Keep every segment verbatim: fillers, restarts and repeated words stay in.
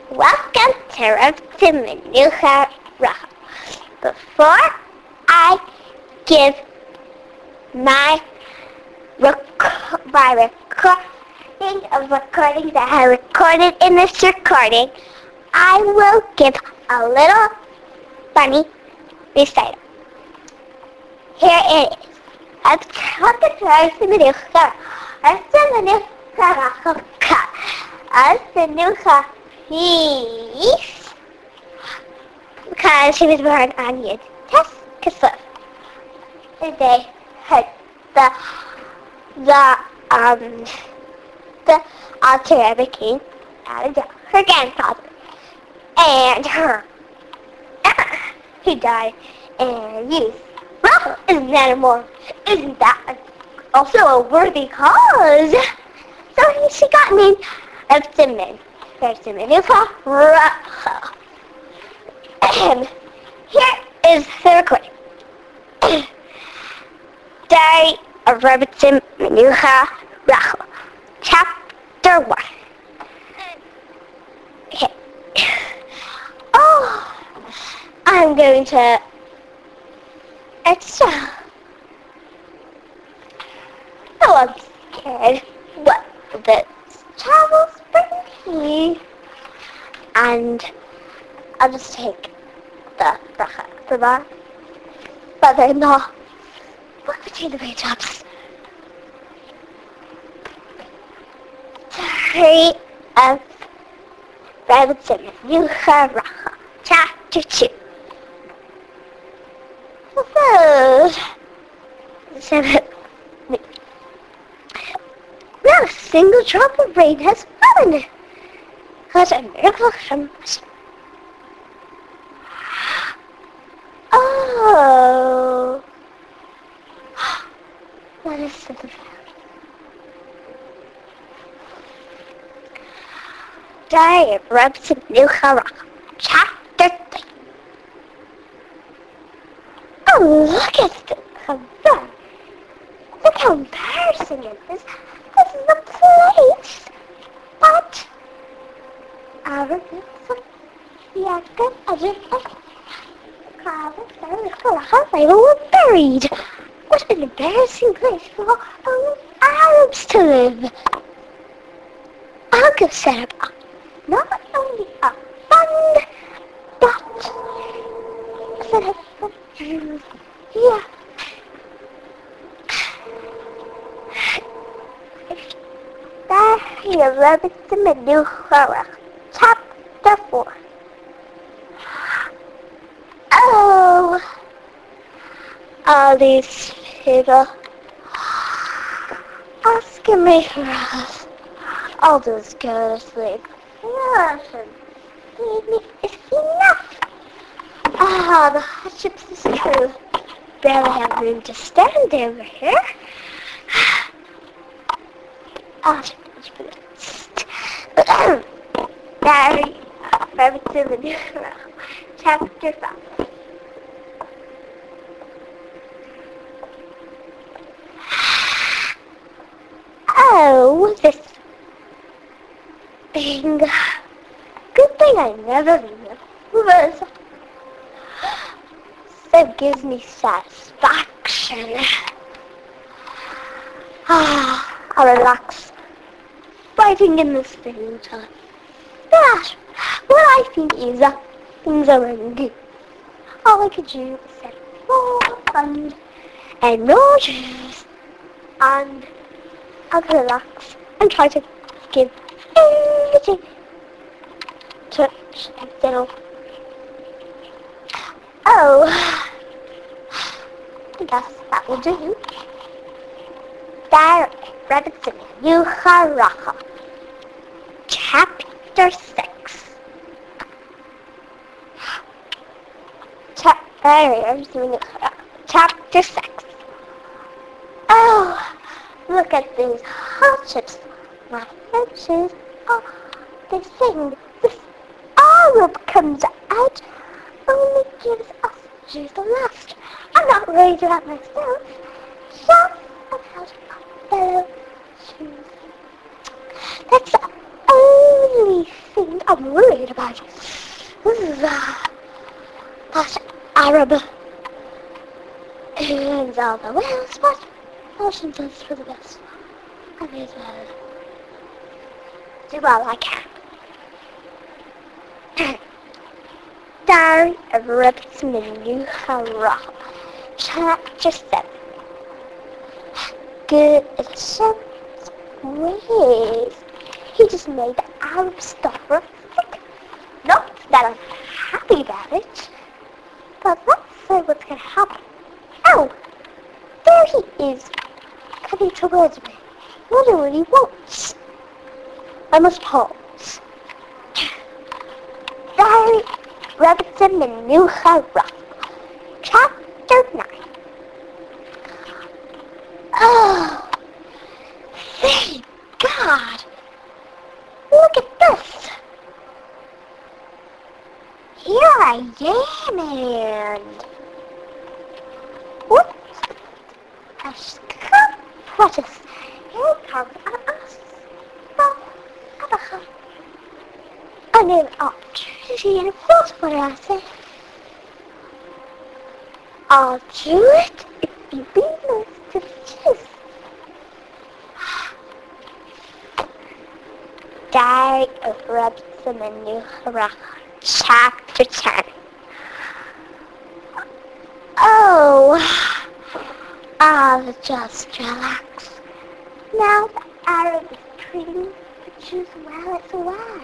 Welcome to Repton Manuha Raha. Before I give my, rec- my recording of recordings that I recorded in this recording, I will give a little funny recital. Here it is. Welcome to Repton Manuha Repton Manuha Raha. Peace, because she was born on Yud Tes Kislev. They had the the um the Alter Rebbe came out of her grandfather and her who died and youth. Well, isn't that a more isn't that also a worthy cause? So she got named Repton. Repton Manuha Raha. Here is the recording. Diary of Repton Manuha Raha, Chapter one. Okay. Oh, I'm going to extra. Oh, I'm scared. What the travels bring me? And I'll just take the bracha for my mother-in-law. Look between the raindrops. Diary of Repton Manuha Raha, Chapter two. So, seven. Not a single drop of rain has fallen. What a miracle from Oh, what is it about? Diary of Repton Manuha Raha, Chapter three. Oh, look at the cover. Look how embarrassing it is. This is a place. But I remember some Yaakov Ajit they were buried. What an embarrassing place for only Arabs to live. I'll go set up not only a fund, but set up for Jews. Yeah. Diary of Repton Manuha Raha, Chapter four. Oh, all these people asking me for us. I'll just go to sleep. Nothing. Leave me is enough. Ah, the hardships is true. Barely have room to stand over here. I'll just put it. Diary of Repton Manuha Raha, Chapter five. Oh, this thing. Good thing I never was. So gives me satisfaction. Ah, I'll relax. Fighting in the spring time. That, what I think is uh, things are running good. All I could do is set more fun and more juice and I'll relax and try to give everything to Diddle. Oh, I guess that will do. Diary of Repton Manuha Raha, Chapter six. Cha- Diary of Repton Manuha Raha, Chapter six. Oh, look at these hardships. My friends, oh, they sing. This Arab comes out, only gives us Jews the last. I'm not worried about myself, just about my fellow Jews. That's the only thing I'm worried about that Arab and all the Wales, but Washington's for the best. I may as well do all I can. Diary of Rabbits New Hurrah, Chapter seven. Good as a shepherd's ways. He just made the Arab stop for a second. Not that I'm happy about it, but let's see what's going to happen. Oh, there he is, coming towards me. Wonder what he wants. I must pause. Diary Robinson and New Hurrah, Chapter nine. Oh, thank God! Look at this! Here I am, and... Whoops! A scum precious. Here comes us. Oh, oh, a new opportunity, and what's what I say? I'll do it if you be nice to kiss. Diary of Robinson and New Hurrah, Chapter ten. Oh, I'll just relax. Now the Arab is treating the Jews well as well.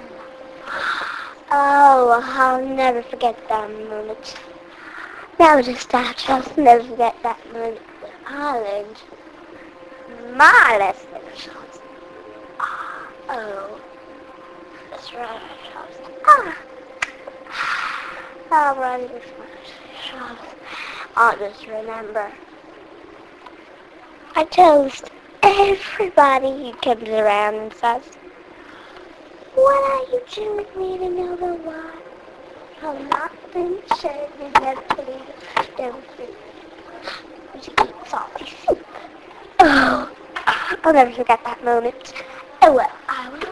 Oh, I'll never forget that moment. Now just after, I'll never forget that moment in Ireland. My last shots. Oh, that's right, shots. Ah, I'll run this much shots. I'll just remember. I toast everybody who comes around and says, what are you doing with me to know the why? I'm not been sure you never believe it. Don't be. You eat salty soup. Oh, I'll never forget that moment. Oh well, I will.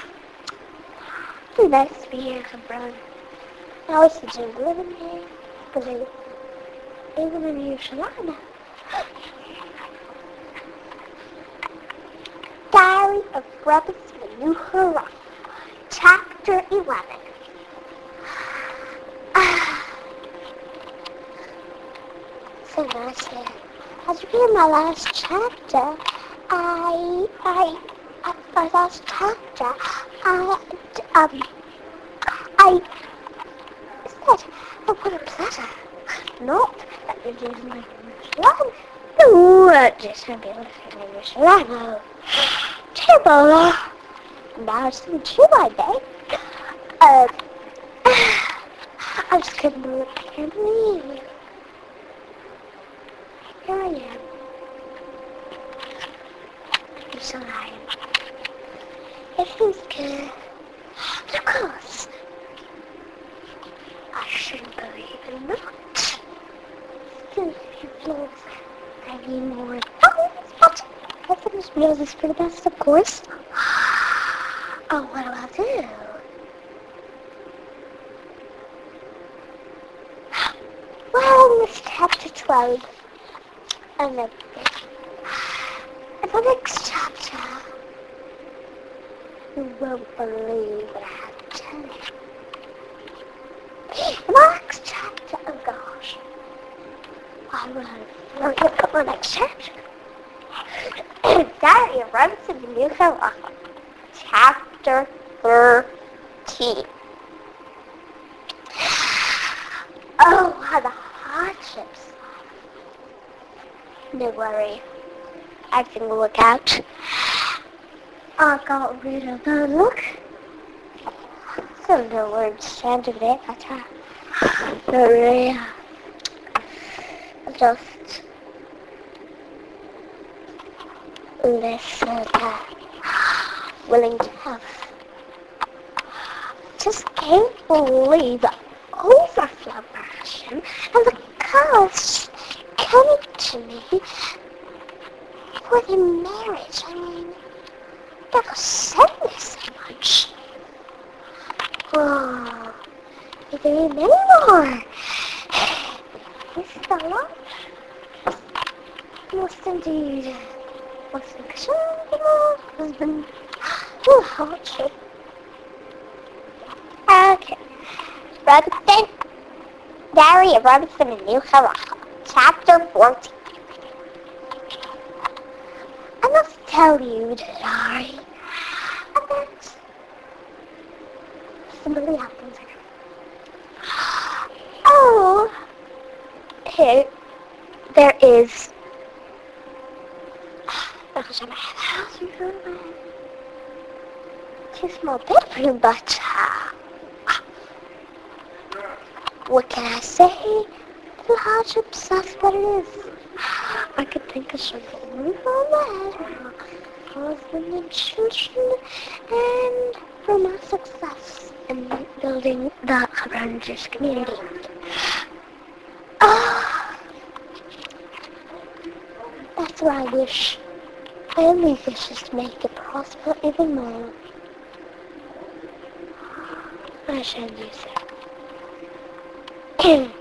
It's nice to be here, some brother. Now it's the gym living here, because I live in New Shalana. Diary of Robinson and New Hurrah, Chapter eleven. So nice here. As you read my last chapter, I, I, uh, my last chapter, I, um, I said, oh, what a pleasure. Not that you're using my English line. No, uh, just to be able to say my English line. No. Terrible. Now it's the true one, eh? Uh, I just couldn't believe, I can't believe it. Here I am. I'm so lying. Everything's good. But of course, I shouldn't believe it not. Still a few flaws. I need more problems, but I think this music is for the best, of course. Oh, what do I do? Well, this chapter twelve. And then, in the next chapter, you won't believe what I have to tell you. In the next chapter, oh gosh, I will hurry up for the next chapter. Diary of Robinson and New Hurrah, Chapter thirteen. Oh, how the hardships. No worry, I can look out. I got rid of the look. So no words stand today, I try. Sorry. Just listen, uh, willing to have. Just can't believe the overflow passion and the cost coming to me for the marriage. I mean, never said me so much. Oh, there are many more. This is a lot. Most indeed. Most incredible husband. Ooh, hot shit. Okay. Robinson. Diary of Robinson in New Haraka. Chapter fourteen. I must tell you, Diary, about somebody happens. Oh, here, there is. Too small bedroom, but uh, what can I say? The large obsessed what it is. I could think of something really for that. Husband and children, and for my success in building the Avengers community. Ah, that's what I wish. I only wish is to make it prosper even more. I shall use it.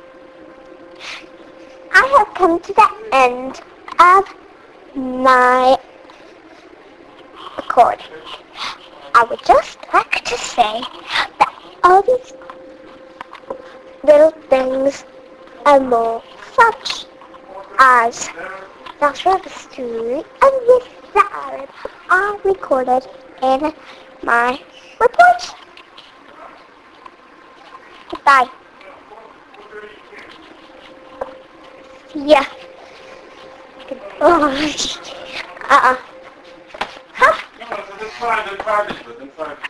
I have come to the end of my recording. I would just like to say that all these little things and more, such as that of a story and this diary, are recorded in my report. Goodbye. See ya. Oh, uh-uh. Huh?